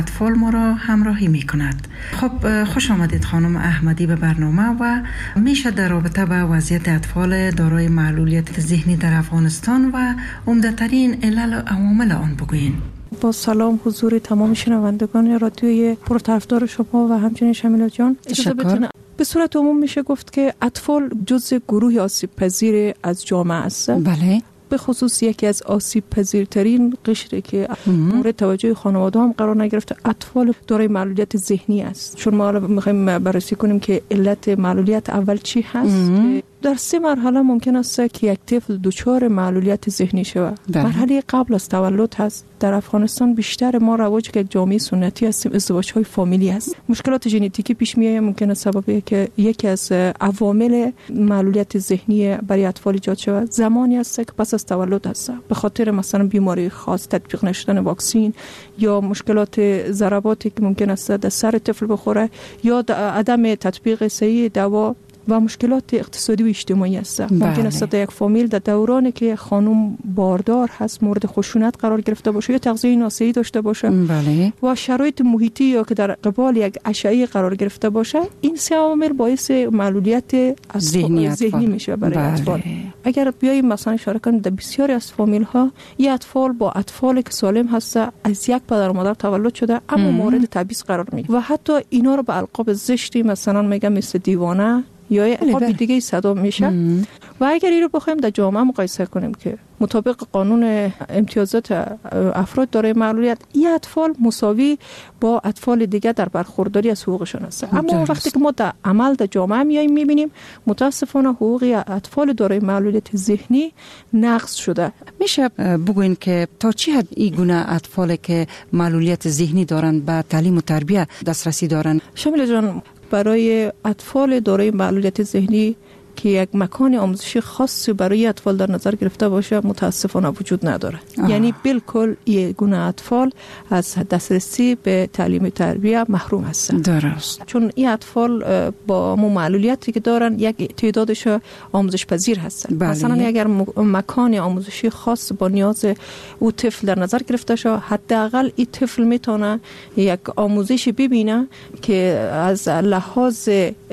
اطفال ما را همراهی می کند. خب خوش آمدید خانم احمدی به برنامه و میشه در رابطه با وضعیت اطفال دارای معلولیت ذهنی در افغانستان و عمده‌ترین علل و عوامل آن بگویید؟ با سلام حضور تمام شنوندگان رادیوی پرطرفدار شما و همچنین شمیلا جان، اجازه بدید به صورت عموم میشه گفت که اطفال جزء گروه آسیب پذیر از جامعه است. بله. به خصوص یکی از آسیب پذیرترین قشری که مورد توجه خانواده هم قرار نگرفته اطفال دارای معلولیت ذهنی است. چون ما میخوایم بررسی کنیم که علت معلولیت اول چی هست. در 3 مرحله ممکن است که یک طفل دچار معلولیت ذهنی شود. مرحله قبل از تولد هست. در افغانستان بیشتر ما رواج که یک جامعه سنتی هستیم ازدواج‌های فامیلی هست. مشکلات ژنتیکی پیش میاد، ممکن است سببی که یکی از عوامل معلولیت ذهنی برای اطفال ایجاد شود زمانی است که پس از تولد هست. به خاطر مثلا بیماری خاص، تطبیق نشدن واکسن یا مشکلات ضرباتی که ممکن است در سر طفل بخوره یا عدم تطبیق صحیح دوا و مشکلات اقتصادی و اجتماعی است. ممکن است در یک فامیل در دورانی که خانم باردار هست مورد خشونت قرار گرفته باشه یا تغذیه ناصحی داشته باشه و شرایط محیطی یا که در قبال یک اشعه قرار گرفته باشه، این 3 عامل باعث معلولیت ذهنی میشه برای اطفال. اگر بیاییم مثلا اشاره کنیم در بسیاری از فامیل ها این اطفال با اطفال که سالم هست از یک پدر و مادر تولد شده اما مورد تبعیض قرار میگیره و حتی اینا رو به القاب زشتی مثلا میگم مثل دیوانه یا القاب دیگه صدا میشه. و اگر این رو بخوایم در جامعه مقایسه کنیم که مطابق قانون امتیازات افراد دارای معلولیت این اطفال مساوی با اطفال دیگه در برخورداری از حقوقشون هست. اما وقتی که ما در عمل در جامعه میایم میبینیم متاسفانه حقوق اطفال دارای معلولیت ذهنی نقض شده. میشه بگوین که تا چه حد این گونه اطفال که معلولیت ذهنی دارن به تعلیم و تربیت دسترسی دارن؟ شمیلا جان، برای اطفال دارای معلولیت ذهنی که یک مکان آموزشی خاصی برای اطفال در نظر گرفته باشه متاسفانه وجود نداره. یعنی بالکل این گونه اطفال از دسترسی به تعلیم و تربیت محروم هستند. درست. چون این اطفال با معلولیتی که دارن یک تعدادش آموزش پذیر هستند. مثلا اگر مکان آموزشی خاص با نیاز او طفل در نظر گرفته شه، حداقل این طفل میتونه یک آموزشی ببینه که از لحاظ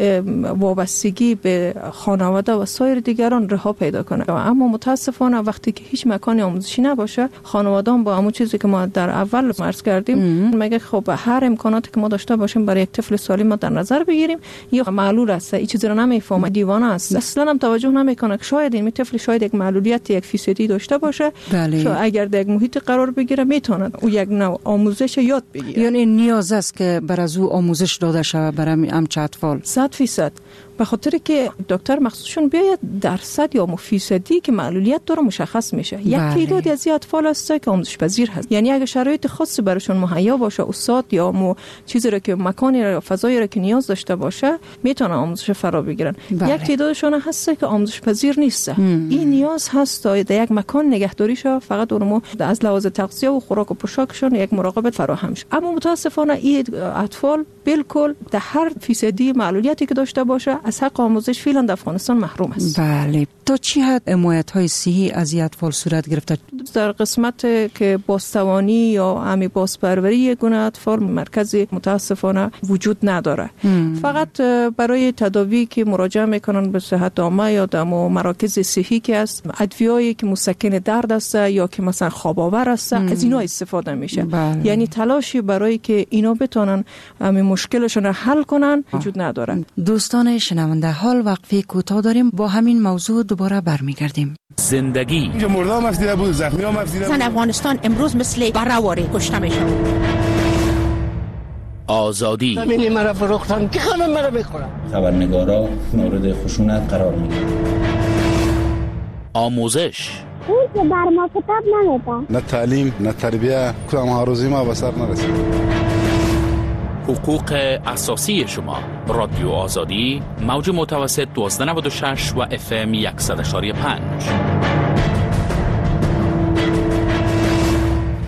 وابستگی به خانواده و سایر دیگران رها پیدا کنه. اما متاسفانه وقتی که هیچ مکانی آموزشی نباشه، خانواده هم با همون چیزی که ما در اول عرض کردیم میگه خب هر امکاناتی که ما داشته باشیم برای یک طفل سالم ما در نظر بگیریم، یا معلول است، این چیزی رو نمیفهمه، دیوانه است، اصلا هم توجه نمیکنه که شاید این طفل شاید یک معلولیت 1% داشته باشه. اگر در یک محیط قرار بگیره میتونه او یک نوع آموزش یاد بگیره. یعنی نیاز است که بر از او آموزش داده شود برای همچه اطفال. 100%. به خاطر که دکتر مخصوصشون بیاید درصد یا فیصدی که معلولیت داره مشخص میشه. یک تعدادی از اطفال هست که آموزش پذیر هست. یعنی اگه شرایط خاصی براشون مهیا باشه، استاد یا چیزی رو که مکانی یا فضایی رو که نیاز داشته باشه، میتونه آموزش فرا بگیرن. یک تعدادشون هست که آموزش پذیر نیست. این نیاز هست تا در یک مکان نگهداری شه، فقط اونمو از لحاظ تغذیه و خوراک و پوشاکشون یک مراقبت فراهم شه. اما متاسفانه این اطفال بالکل در هر فیصدی معلولیتی که داشته باشه از حق آموزش فعلا در افغانستان محروم است. بله. تا چه حد حمایت‌های صحی از این اطفال صورت گرفته؟ در قسمت که بازتوانی یا همی بازپروری یک گونه اطفال مرکزی متاسفانه وجود نداره. فقط برای تداوی که مراجعه میکنن به صحت عامه یا در مراکز صحی که است، ادویه‌ای که مسکن درد است یا که مثلا خواب آور است، از اینا استفاده میشه. یعنی تلاشی برای که اینا بتونن همین مشکلشون رو حل کنن وجود نداره. دوستان شنونده، حال وقفه کوتاه داریم، با همین موضوع دوباره برمیگردیم. زندگی مردم افزیده بود، زخمی هم افزیده بود. افغانستان امروز مثل برآوری کشته میشه. آزادی زمینی مرا فروختن که همه مرا میخورن. خبرنگارا مورد خشونت قرار میگیرن. آموزش اون که بر ما کتاب نمیدن. نه تعلیم نه تربیه، کدام هاروزی ما به سر نرسید. حقوق اساسی شما. رادیو آزادی، موج متوسط 1296 و FM 100.5.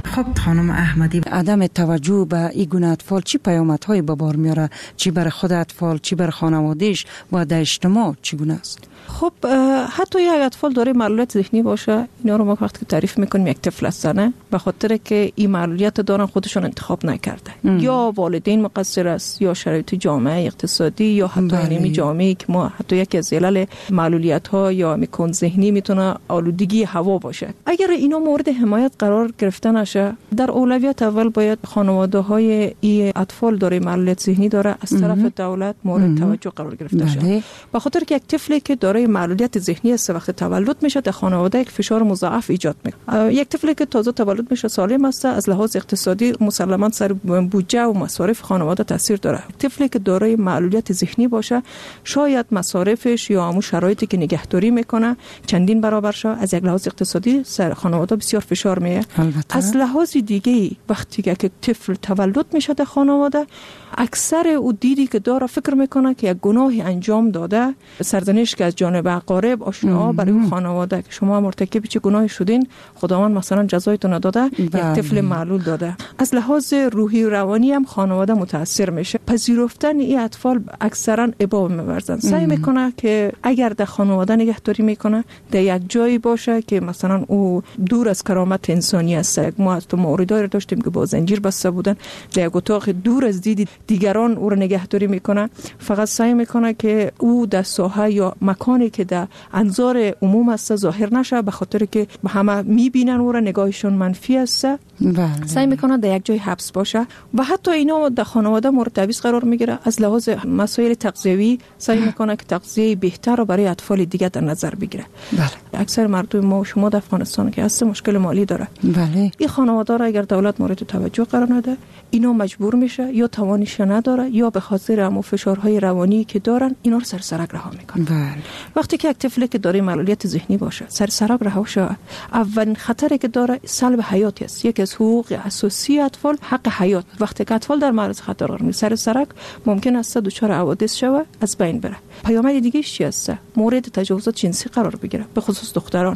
خب خانم احمدی، عدم توجه به این گونه اطفال چی پیامدهای به بار میاره؟ چی برای خود اطفال، چی برای خانوادهش و در اجتماع چگونه است؟ خب حتی یک اطفال داره معلولیت ذهنی باشه، اینا رو ما وقتی تعریف میکنیم یک طفل هستن به خاطر که این معلولیت دارن خودشون انتخاب نکرده. یا والدین مقصر است، یا شرایط جامعه اقتصادی، یا حتی اینمی جامعه که ما حتی یکی از علل معلولیت ها یا میکن ذهنی میتونه آلودگی هوا باشه. اگر اینا مورد حمایت قرار گرفته نشه، در اولویت اول باید خانواده های این اطفال داره معلولیت ذهنی داره از طرف دولت مورد توجه قرار گرفته شه. به خاطر که یک طفلی که داره معلولیت ذهنی است وقتی تولد میشه در خانواده یک فشار مضاعف ایجاد میکنه. یک طفلی که تازه تولد میشه سالم است، از لحاظ اقتصادی مسلماً سر بودجه و مصارف خانواده تاثیر داره. طفلی که دارای معلولیت ذهنی باشه شاید مصارفش یا همون شرایطی که نگهداری میکنه چندین برابر شه. از یک لحاظ اقتصادی سر خانواده بسیار فشار میه. از لحاظ دیگه وقتی که طفل تولد میشه در خانواده، اکثر او دیدی که داره فکر میکنه که یک گناهی انجام داده، سرزنش که از جانب اقارب آشنا برای اون خانواده که شما مرتکب چه گناهی شدین، خداوند مثلا جزایتون داده، یک طفل معلول داده. از لحاظ روحی و روانی هم خانواده متاثر میشه. پذیرفتن این اطفال اکثرا ابا میورزن. سعی میکنه که اگر در خانواده نگهداری میکنه در یک جایی باشه که مثلا او دور از کرامت انسانی است. ما از تو موردی داشتیم که با زنجیر بسته بودن، در یک اتاق دور از دید دیگران او رو نگهداری میکنه. فقط سعی میکنه که او در ساحه یا مکانی که در انظار عموم است ظاهر نشه، به خاطر که همه میبینن او رو، نگاهشون منفی است. سعی میکنه در یک جای حبس باشه و حتی اینا در خانواده مورد تبعیض قرار میگیره. از لحاظ مسائل تغذیوی سعی میکنه که تغذیه بهتر رو برای اطفال دیگه در نظر بگیره. اکثر مردم ما و شما در افغانستان که هست مشکل مالی داره. این خانواده را اگر دولت مورد توجه قرار نده، اینا مجبور میشه یا توانش نداره یا به خاطر همون فشارهای روانی که دارن اینا رو سرسرک رها میکنن. وقتی که یک طفلی که داره معلولیت ذهنی باشه سرسرک رها شه، اولین خطری که داره سلب حیاتی است. یکی از حقوق اساسی اطفال حق حیات. وقتی که اطفال در معرض خطر قرار میگیره، سرسرک ممکن است دچار حوادث شوه، از بین بره. پیامد دیگه چی است؟ مورد تجاوزات جنسی قرار بگیره، به خصوص دختران.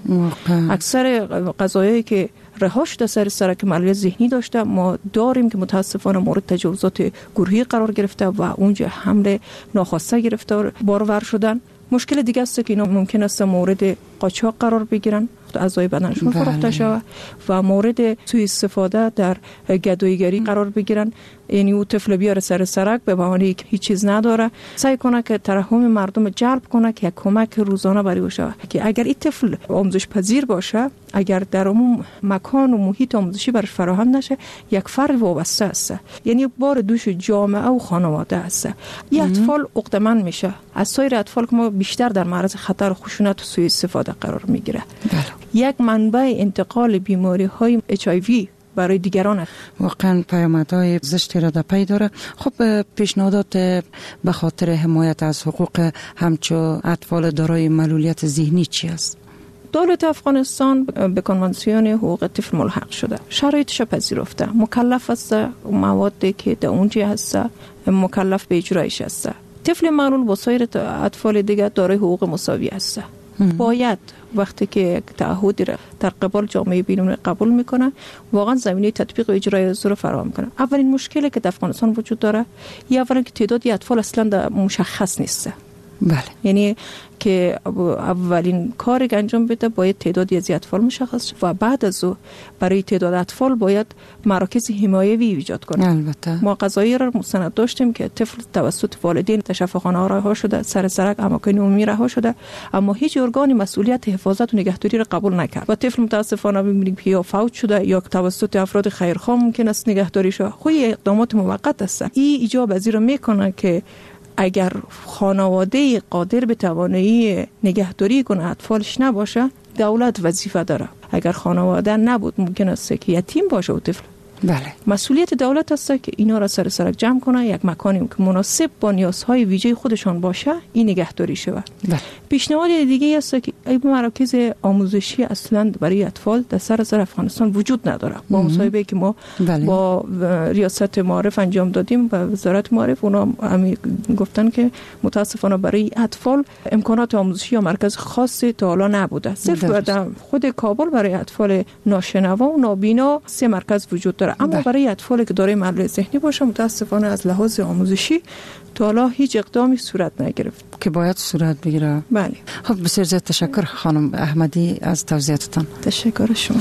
اکثر قضایایی که رها شده سرسرک معلولیت ذهنی داشته ما داریم که متاسفانه مورد تجاوزات گروهی قرار گرفته و اونجا حمله ناخواسته گرفتار بارور شدن. مشکل دیگه است که اینا ممکن است مورد قاچاق قرار بگیرن، اعضای بدنشون فروخته شود و مورد سوء استفاده در گداییگری قرار بگیرن. یعنی او طفل بیاره سرک به بهانه که هیچ چیز نداره، سعی کنه که ترحم مردم جلب کنه که یک کمک روزانه برای او شود. که اگر این طفل آموزش پذیر باشه، اگر در عموم مکان و محیط آموزشی برش فراهم نشه، یک فرد وابسته است. یعنی بار دوش جامعه و خانواده است. این اطفال عقده‌مند میشه. از سایر اطفال که ما بیشتر در معرض خطر و خشونت و سوء استفاده قرار میگیره. یک منبع انتقال بیماری‌های HIV برای دیگران. واقعا پیامدهای زشتی را در پی داره. خب پیشنهادات به خاطر حمایت از حقوق همچو اطفال دارای معلولیت ذهنی چی است؟ دولت افغانستان به کنوانسیون حقوق طفل ملحق شده، شرایطش پذیرفته، مکلف است موادی که در اونجا هست مکلف به اجرایش است. طفل معلول با سایر اطفال دیگر دارای حقوق مساوی است. باید وقتی که تعهدی را در قبال جامعه بین‌المللی قبول میکنه، واقعا زمینه تطبیق و اجرای از رو فراهم کنه. اولین مشکلی که در افغانستان وجود داره، اولا که تعدادی اطفال اصلا مشخص نیست. یعنی که اولین کاری که انجام بده باید تعدادی از اطفال مشخص شد و بعد از او برای تعداد اطفال باید مراکز حمایوی ایجاد کنه. البته ما قضایی را مستند داشتیم که طفل توسط والدین تشفاخانه رها شده، سرک اماکن عمومی رها شده، اما هیچ ارگانی مسئولیت حفاظت و نگهداری را قبول نکرد و طفل متاسفانه می‌بینیم که یا فوت شده یا توسط افراد خیرخواه ممکن است نگهداری شه. خب اقدامات موقت است. این ایجاب از این میکنه که اگر خانواده قادر به توانایی نگهداری کنه اطفالش نباشه، دولت وظیفه داره. اگر خانواده نبود ممکن است که یتیم باشه و طفل بله. مسئولیت دولت است که اینا را سر سرک جمع کنه، یک مکانی که مناسب با نیازهای ویژه خودشان باشه این نگهداری شود. بله. پیشنهاد دیگه است که این مراکز آموزشی اصلا برای اطفال در سراسر افغانستان وجود نداره. با مصاحبه که ما بله. با ریاست معارف انجام دادیم و وزارت معارف، اونا هم گفتن که متاسفانه برای اطفال امکانات آموزشی یا مرکز خاصی تا حالا نبوده. صرف در خود کابل برای اطفال ناشنوا و نابینا 3 مرکز وجود داره، اما برای اطفالی که دارای معلولیت ذهنی باشه متاسفانه از لحاظ آموزشی تا حالا هیچ اقدامی صورت نگرفت که باید صورت بگیره. بله. خب بسیار زیاد تشکر خانم احمدی از توضیحاتتان. تشکر شما.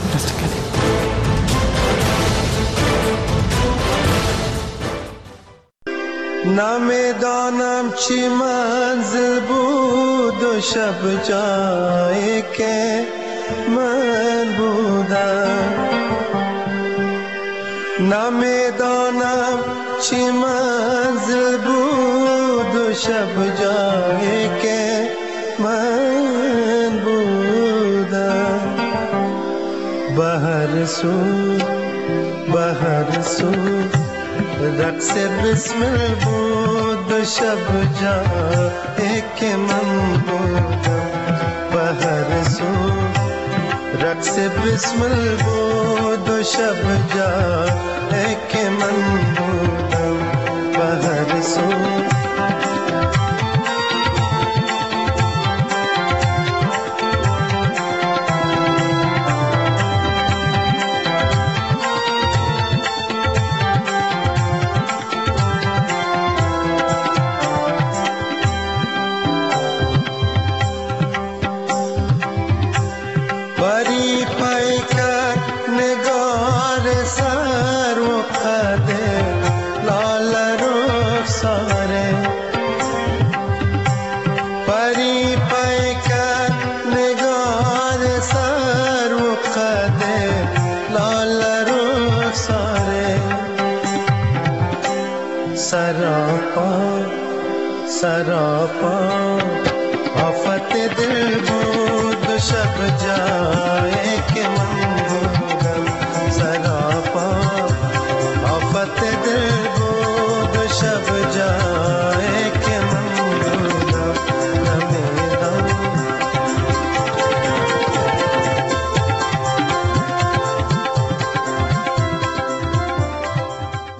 نمیدانم چی منزل بود و شب جایی که من بودم، نمیدانم چی منزل بود و شب جایی که من بودم. بهر سو رقص بسمل بود و شب جایی که من بودم. بهر سو رقص بسمل بود و شب جایی که من بودم. بهر سو سراپا آفت دل بود شب جائے کہ من